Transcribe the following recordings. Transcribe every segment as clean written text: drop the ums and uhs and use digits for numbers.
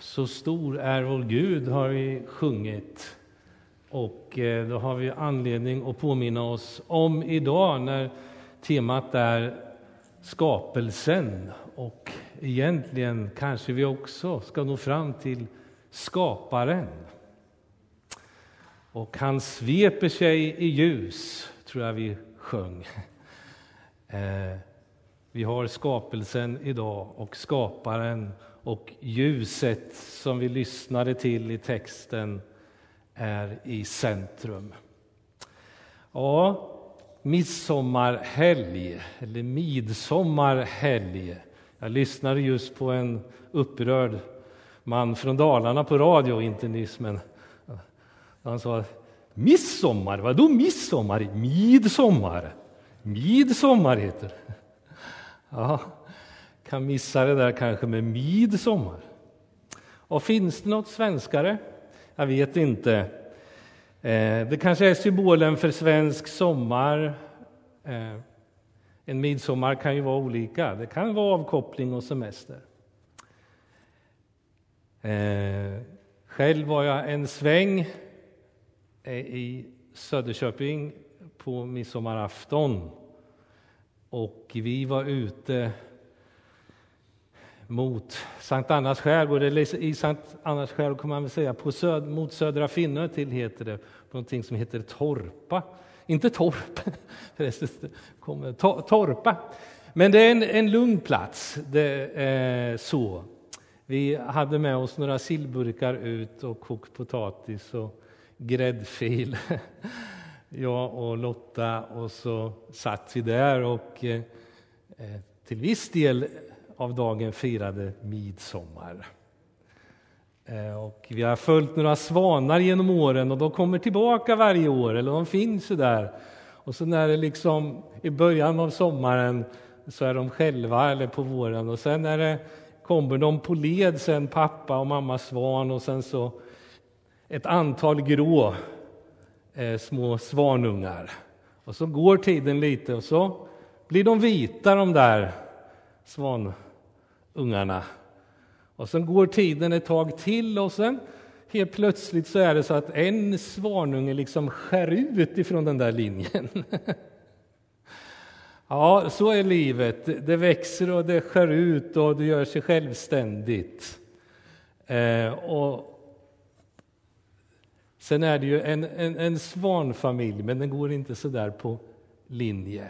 Så stor är vår Gud har vi sjungit. Och då har vi anledning att påminna oss om idag när temat är skapelsen. Och egentligen kanske vi också ska nå fram till skaparen. Och han sveper sig i ljus, tror jag vi sjöng. Vi har skapelsen idag och skaparen och ljuset som vi lyssnade till i texten är i centrum. Ja, midsommarhelg eller midsommarhelg. Jag lyssnade just på en upprörd man från Dalarna på radio, inte nyss, men han sa midsommar, vadå midsommar? Midsommar. Midsommar heter det. Ja, kan missa det där kanske med midsommar. Och finns det något svenskare? Jag vet inte. Det kanske är symbolen för svensk sommar. En midsommar kan ju vara olika. Det kan vara avkoppling och semester. Själv var jag en sväng i Söderköping på midsommarafton. Och vi var ute mot Sankt Annas skärgård, eller i Sankt Annas skärgård kan man väl säga, mot Södra Finnö till heter det, någonting som heter Torpa. Inte Torp, Torpa. Men det är en lugn plats, så. Vi hade med oss några sillburkar ut och kokt potatis och gräddfil. Jag och Lotta, och så satt vi där och till viss del av dagen firade midsommar. Och vi har följt några svanar genom åren och de kommer tillbaka varje år, eller de finns ju där. Och så när det liksom i början av sommaren så är de själva, eller på våren, och sen när det kommer de på led, sen pappa och mamma svan, och sen så ett antal grå små svanungar. Och så går tiden lite och så blir de vita, de där svanungarna. Och sen går tiden ett tag till och sen helt plötsligt så är det så att en svanunge liksom skär ut ifrån den där linjen. Ja, så är livet. Det växer och det skär ut och det gör sig självständigt. Och sen är det ju en svanfamilj, men den går inte så där på linje.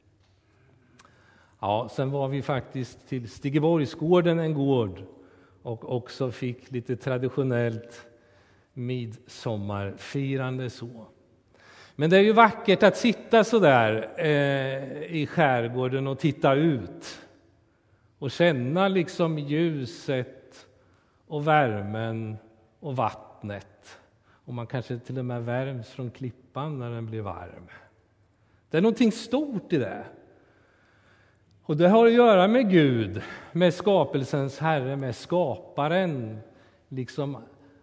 Ja, sen var vi faktiskt till Stigeborgsgården, en gård, och också fick lite traditionellt midsommarfirande så. Men det är ju vackert att sitta så där i skärgården och titta ut och känna liksom ljuset och värmen och vattnet. Och man kanske till och med värms från klippan när den blir varm. Det är någonting stort i det. Och det har att göra med Gud, med skapelsens Herre, med skaparen. Liksom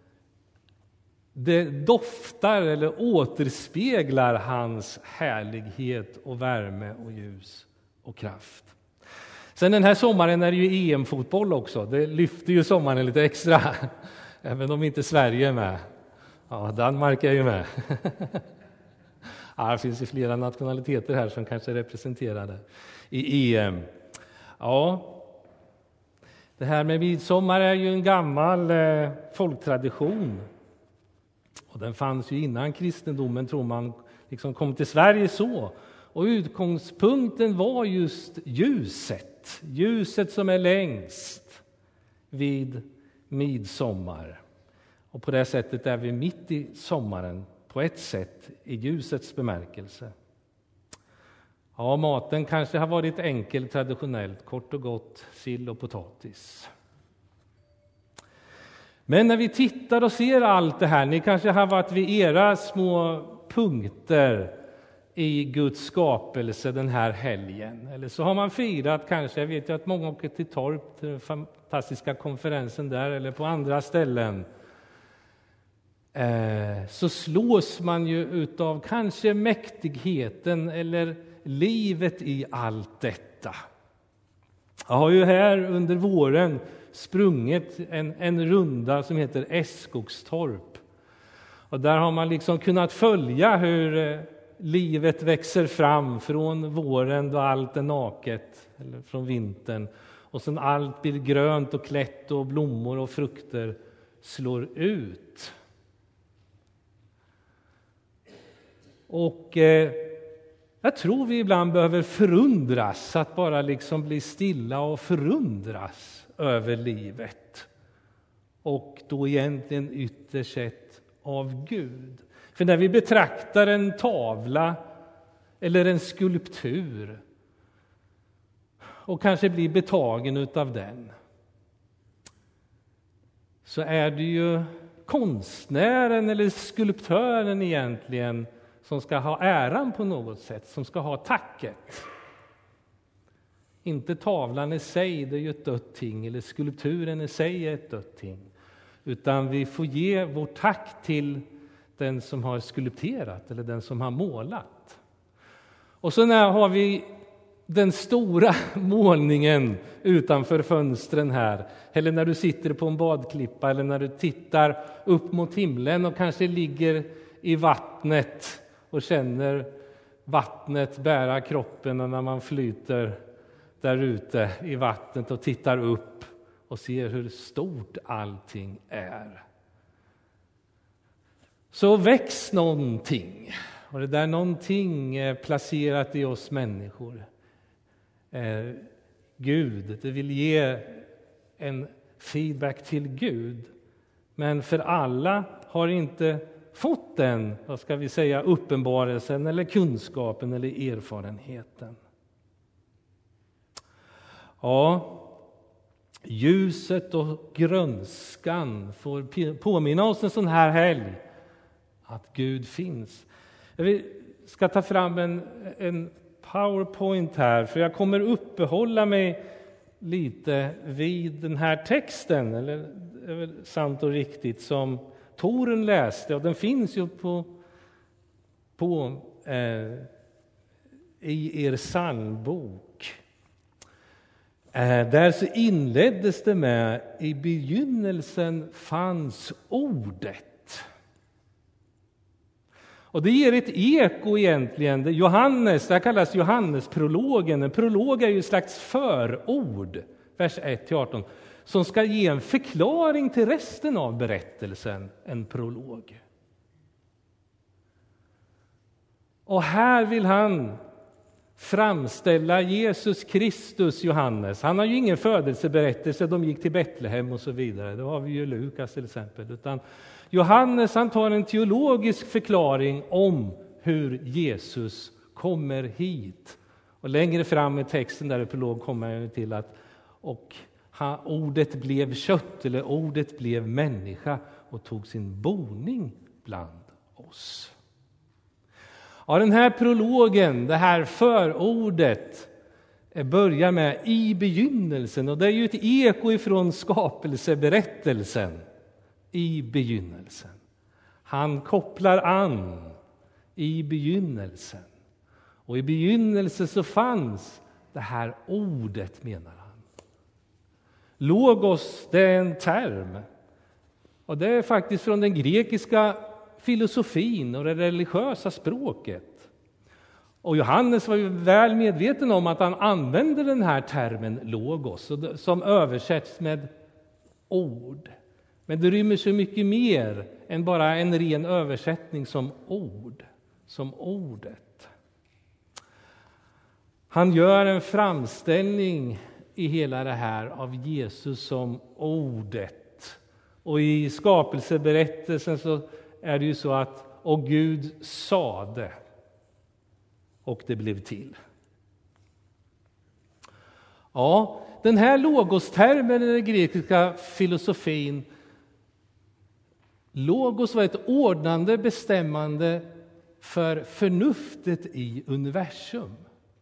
det doftar eller återspeglar hans härlighet och värme och ljus och kraft. Sen den här sommaren är det ju EM-fotboll också. Det lyfter ju sommaren lite extra, även om inte Sverige är med. Ja, Danmark är ju med. Ja, det finns ju flera nationaliteter här som kanske är representerade i EM. Ja, det här med midsommar är ju en gammal folktradition. Och den fanns ju innan kristendomen, tror man, liksom kom till Sverige så. Och utgångspunkten var just ljuset. Ljuset som är längst vid midsommar. Och på det sättet är vi mitt i sommaren, på ett sätt, i ljusets bemärkelse. Ja, maten kanske har varit enkel, traditionellt, kort och gott, sill och potatis. Men när vi tittar och ser allt det här, ni kanske har varit vid era små punkter i Guds skapelse den här helgen. Eller så har man firat kanske, jag vet ju att många åker till Torp, till den fantastiska konferensen där, eller på andra ställen. Så slås man ju utav kanske mäktigheten eller livet i allt detta. Jag har ju här under våren sprungit en runda som heter Eskogsstorp. Och där har man liksom kunnat följa hur livet växer fram från våren då allt är naket, eller från vintern. Och sen allt blir grönt och klätt och blommor och frukter slår ut. Och jag tror vi ibland behöver förundras, att bara liksom bli stilla och förundras över livet. Och då egentligen ytterst sett av Gud. För när vi betraktar en tavla eller en skulptur och kanske blir betagen utav den, så är det ju konstnären eller skulptören egentligen som ska ha äran på något sätt, som ska ha tacket. Inte tavlan i sig, det är ju ett dött ting, eller skulpturen i sig är ett dött ting. Utan vi får ge vårt tack till den som har skulpterat eller den som har målat. Och så har vi den stora målningen utanför fönstren här. Eller när du sitter på en badklippa eller när du tittar upp mot himlen och kanske ligger i vattnet och känner vattnet bära kroppen när man flyter där ute i vattnet och tittar upp och ser hur stort allting är. Så väcks någonting. Och det där någonting är placerat i oss människor. Gud, det vill ge en feedback till Gud. Men för alla har inte fått den, vad ska vi säga, uppenbarelsen eller kunskapen eller erfarenheten. Ja, ljuset och grönskan får påminna oss en sån här helg att Gud finns. Jag ska ta fram en PowerPoint här, för jag kommer uppehålla mig lite vid den här texten, eller det är väl sant och riktigt, som Torun läste, och den finns ju i er psalmbok. Där så inleddes det med: i begynnelsen fanns ordet. Och det ger ett eko egentligen. Johannes, det här kallas Johannesprologen. En prolog är ju ett slags förord, vers 1-18, som ska ge en förklaring till resten av berättelsen, en prolog. Och här vill han framställa Jesus Kristus, Johannes. Han har ju ingen födelseberättelse, de gick till Betlehem och så vidare. Det har vi ju Lukas till exempel. Utan Johannes, han tar en teologisk förklaring om hur Jesus kommer hit. Och längre fram i texten där i prolog kommer jag till att ordet blev kött, eller ordet blev människa och tog sin boning bland oss. Ja, den här prologen, det här förordet, börjar med i begynnelsen, och det är ju ett eko ifrån skapelseberättelsen. I begynnelsen. Han kopplar an i begynnelsen. Och i begynnelsen så fanns det här ordet, menar han. Logos, det är en term. Och det är faktiskt från den grekiska filosofin och det religiösa språket. Och Johannes var ju väl medveten om att han använde den här termen logos, som översätts med ord. Men det rymmer så mycket mer än bara en ren översättning som ord, som ordet. Han gör en framställning i hela det här av Jesus som ordet. Och i skapelseberättelsen så är det ju så att och Gud sade och det blev till. Ja, den här logostermen i den grekiska filosofin, logos var ett ordnande bestämmande för förnuftet i universum.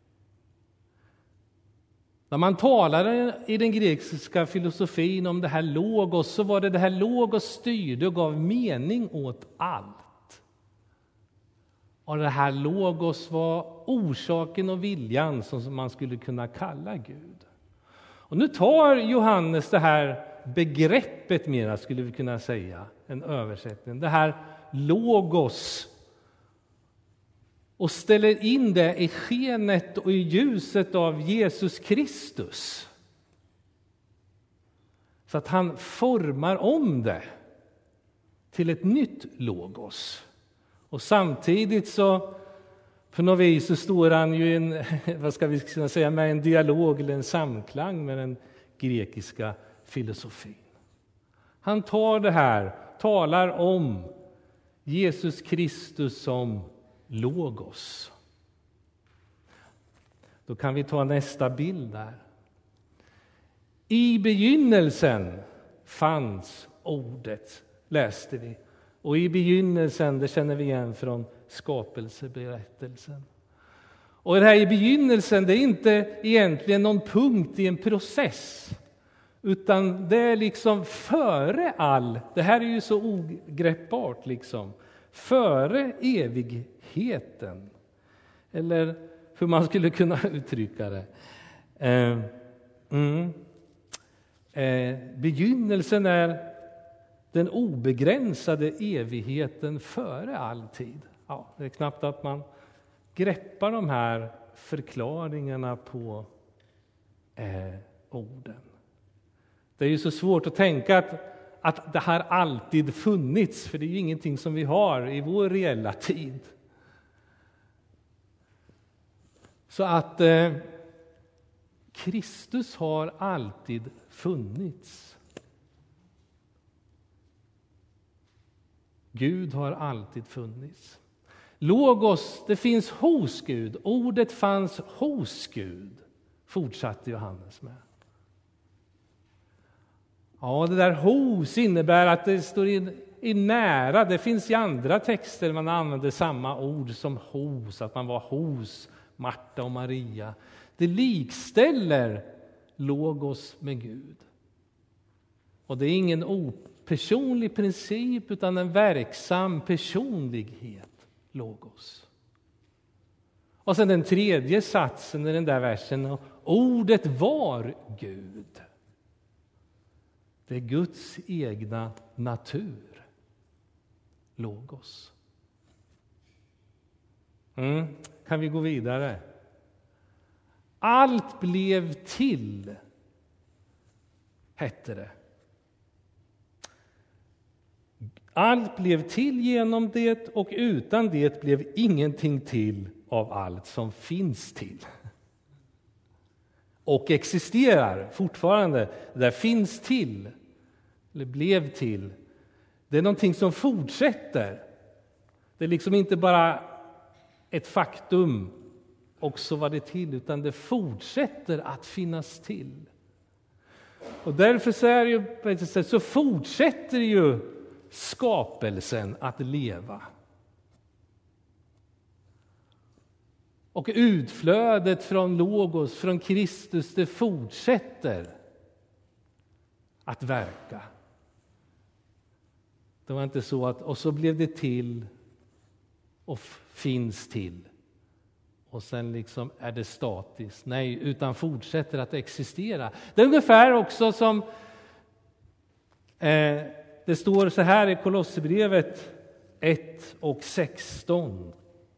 När man talade i den grekiska filosofin om det här logos, så var det här logos styrde och gav mening åt allt. Och det här logos var orsaken och viljan som man skulle kunna kalla Gud. Och nu tar Johannes det här begreppet mera, skulle vi kunna säga, en översättning. Det här logos, och ställer in det i skenet och i ljuset av Jesus Kristus. Så att han formar om det till ett nytt logos. Och samtidigt så på något vis så står han ju en, vad ska vi kunna säga, med en dialog eller en samklang med den grekiska filosofin. Han tar det här, talar om Jesus Kristus som logos. Då kan vi ta nästa bild där. I begynnelsen fanns ordet, läste vi. Och i begynnelsen, det känner vi igen från skapelseberättelsen. Och det här i begynnelsen, det är inte egentligen någon punkt i en process. Utan det är liksom före all, det här är ju så ogreppbart liksom. Före evigheten. Eller hur man skulle kunna uttrycka det. Begynnelsen är den obegränsade evigheten före all tid. Ja, det är knappt att man greppar de här förklaringarna på orden. Det är ju så svårt att tänka att det här alltid funnits, för det är ju ingenting som vi har i vår reella tid. Så att Kristus har alltid funnits. Gud har alltid funnits. Logos, det finns hos Gud. Ordet fanns hos Gud, fortsatte Johannes med. Ja, det där hos innebär att det står i nära. Det finns i andra texter man använder samma ord som hos, att man var hos Marta och Maria. Det likställer logos med Gud. Och det är ingen opersonlig princip utan en verksam personlighet, logos. Och sen den tredje satsen i den där versen, ordet var Gud. Det är Guds egna natur, logos. Kan vi gå vidare? Allt blev till, hette det. Allt blev till genom det, och utan det blev ingenting till av allt som finns till. Och existerar fortfarande. Det där finns till, eller blev till. Det är någonting som fortsätter. Det är liksom inte bara ett faktum och så var det till, utan det fortsätter att finnas till. Och därför så är det ju, på ett sätt, så fortsätter ju skapelsen att leva. Och utflödet från logos, från Kristus, det fortsätter att verka. Det var inte så att, och så blev det till och finns till. Och sen liksom är det statiskt. Nej, utan fortsätter att existera. Det är ungefär också som det står så här i Kolosserbrevet 1 och 16.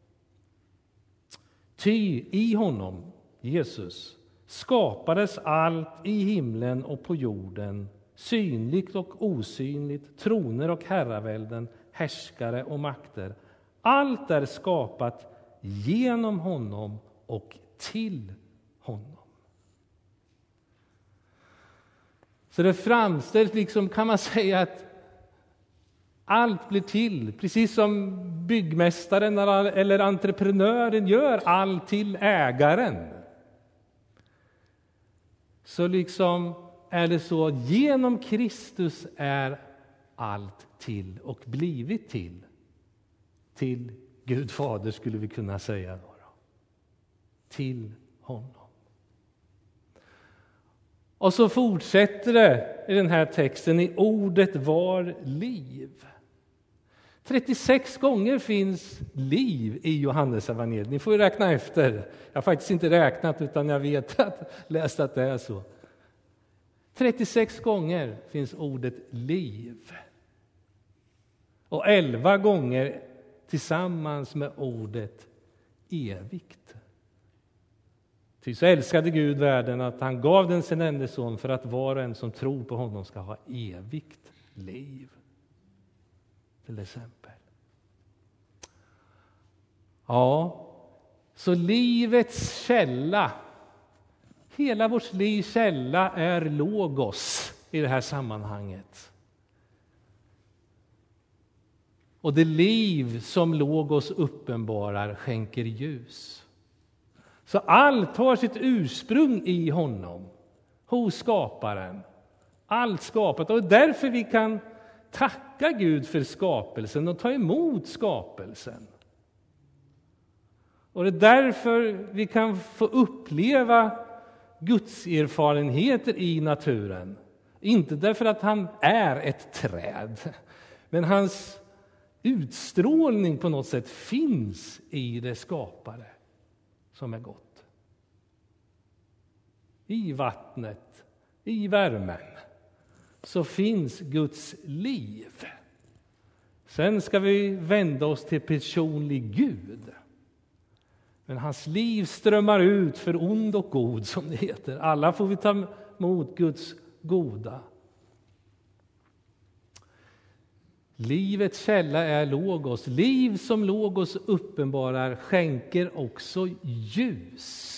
Ty i honom, Jesus, skapades allt i himlen och på jorden, synligt och osynligt, troner och herravälden, härskare och makter. Allt är skapat genom honom och till honom. Så det framställs liksom, kan man säga, att allt blir till, precis som byggmästaren eller entreprenören gör allt till ägaren. Så liksom är det så, genom Kristus är allt till och blivit till Gud Fader, skulle vi kunna säga då. Till honom. Och så fortsätter det i den här texten, i ordet var liv. 36 gånger finns liv i Johannes evangeliet. Ni får ju räkna efter. Jag har faktiskt inte räknat, utan jag vet läst att det är så. 36 gånger finns ordet liv. Och 11 gånger tillsammans med ordet evigt. Ty så älskade Gud världen att han gav den sin enda son för att var och en som tror på honom ska ha evigt liv. Till exempel. Ja, så livets källa, hela vårt livs källa är logos i det här sammanhanget. Och det liv som logos uppenbarar skänker ljus. Så allt har sitt ursprung i honom, hos skaparen. Allt skapat, och därför vi kan tacka Gud för skapelsen och ta emot skapelsen. Och det är därför vi kan få uppleva Guds erfarenheter i naturen. Inte därför att han är ett träd, men hans utstrålning på något sätt finns i det skapade som är gott. I vattnet, i värmen, så finns Guds liv. Sen ska vi vända oss till personlig Gud. Men hans liv strömmar ut för ond och god, som det heter. Alla får vi ta emot Guds goda. Livets källa är logos. Liv som logos uppenbarar skänker också ljus.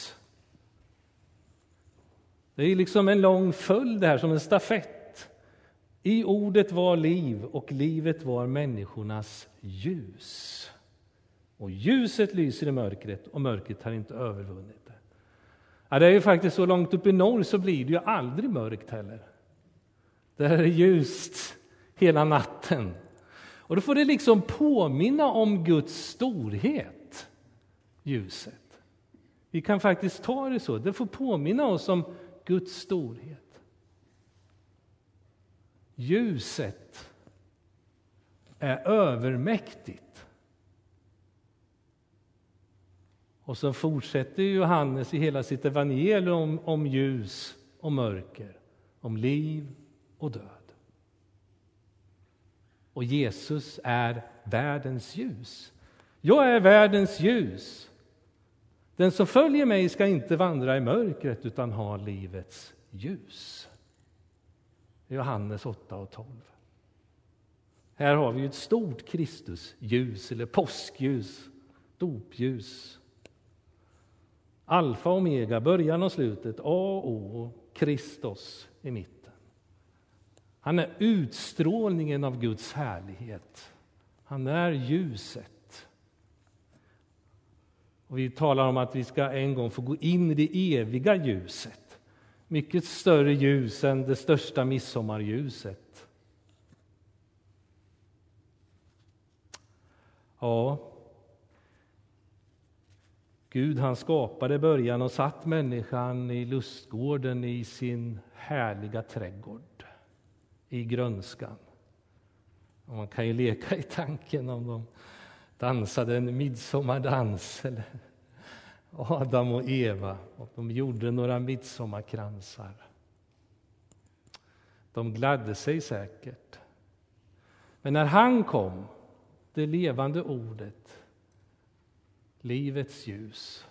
Det är liksom en lång följd här, som en stafett. I ordet var liv, och livet var människornas ljus. Och ljuset lyser i mörkret, och mörkret har inte övervunnit det. Ja, det är ju faktiskt så långt upp i norr så blir det ju aldrig mörkt heller. Det är ljust hela natten. Och då får det liksom påminna om Guds storhet, ljuset. Vi kan faktiskt ta det så. Det får påminna oss om Guds storhet. Ljuset är övermäktigt. Och så fortsätter Johannes i hela sitt evangelium om ljus och mörker, om liv och död. Och Jesus är världens ljus. Jag är världens ljus. Den som följer mig ska inte vandra i mörkret utan ha livets ljus. Johannes 8 och 12. Här har vi ett stort Kristusljus eller påskljus, dopljus. Alfa och omega, början och slutet, A och O, Kristus i mitten. Han är utstrålningen av Guds härlighet. Han är ljuset. Och vi talar om att vi ska en gång få gå in i det eviga ljuset. Mycket större ljus än det största midsommarljuset. Ja. Gud, han skapade början och satt människan i lustgården i sin härliga trädgård. I grönskan. Och man kan ju leka i tanken om de dansade en midsommardans. Eller Adam och Eva. Och de gjorde några midsommarkransar. De gladde sig säkert. Men när han kom, det levande ordet, livets ljus,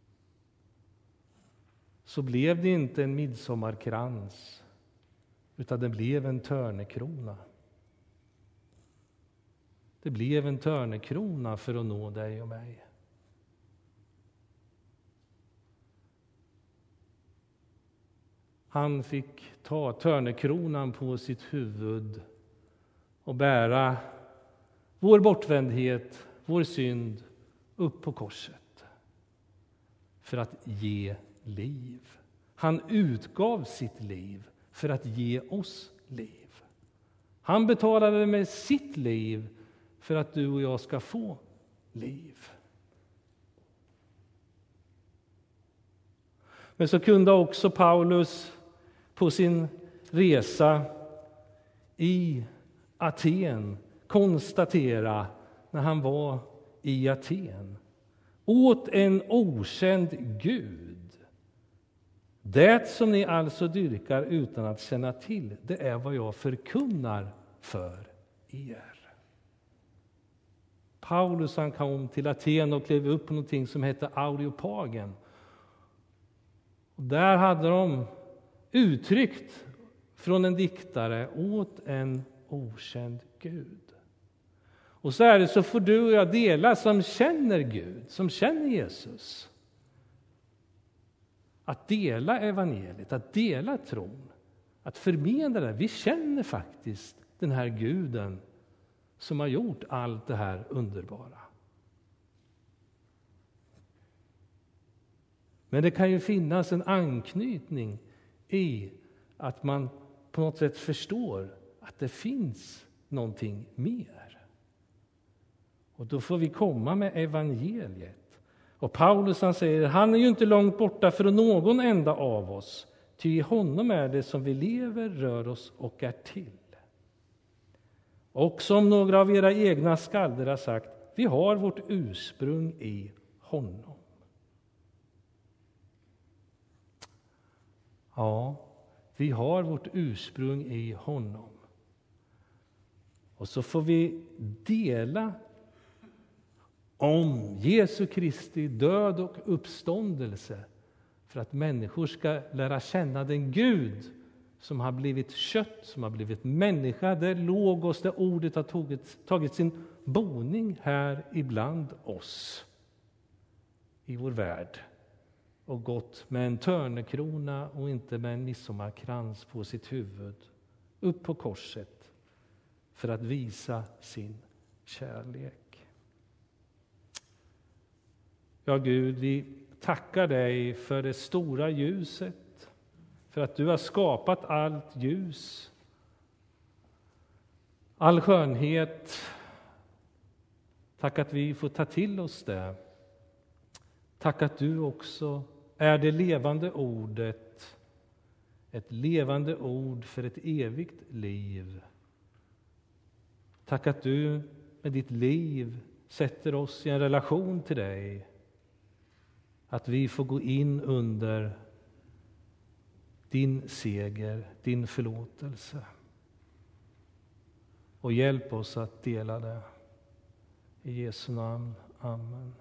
så blev det inte en midsommarkrans, utan det blev en törnekrona. Det blev en törnekrona för att nå dig och mig. Han fick ta törnekronan på sitt huvud och bära vår bortvändhet, vår synd upp på korset för att ge liv. Han utgav sitt liv för att ge oss liv. Han betalade med sitt liv för att du och jag ska få liv. Men så kunde också Paulus på sin resa i Aten konstatera, när han var i Aten, åt en okänd Gud Det som ni alltså dyrkar utan att känna till, det är vad jag förkunnar för er. Paulus han kom till Aten och klev upp på någonting som hette Areopagen. Och där hade de uttryckt från en diktare åt en okänd Gud. Och så är det, så får du och jag dela som känner Gud, som känner Jesus. Att dela evangeliet, att dela tron, att förmedla det. Vi känner faktiskt den här Guden som har gjort allt det här underbara. Men det kan ju finnas en anknytning i att man på något sätt förstår att det finns någonting mer. Och då får vi komma med evangeliet. Och Paulus han säger, han är ju inte långt borta från någon enda av oss. Ty i honom är det som vi lever, rör oss och är till. Och som några av era egna skalder har sagt, vi har vårt ursprung i honom. Ja, vi har vårt ursprung i honom. Och så får vi dela om Jesu Kristi död och uppståndelse för att människor ska lära känna den Gud som har blivit kött, som har blivit människa, där logos, där ordet har tagit sin boning här ibland oss i vår värld och gått med en törnekrona och inte med en midsommarkrans på sitt huvud upp på korset för att visa sin kärlek. Ja Gud, vi tackar dig för det stora ljuset, för att du har skapat allt ljus, all skönhet. Tack att vi får ta till oss det. Tack att du också är det levande ordet, ett levande ord för ett evigt liv. Tack att du med ditt liv sätter oss i en relation till dig. Att vi får gå in under din seger, din förlåtelse. Och hjälp oss att dela det. I Jesu namn. Amen.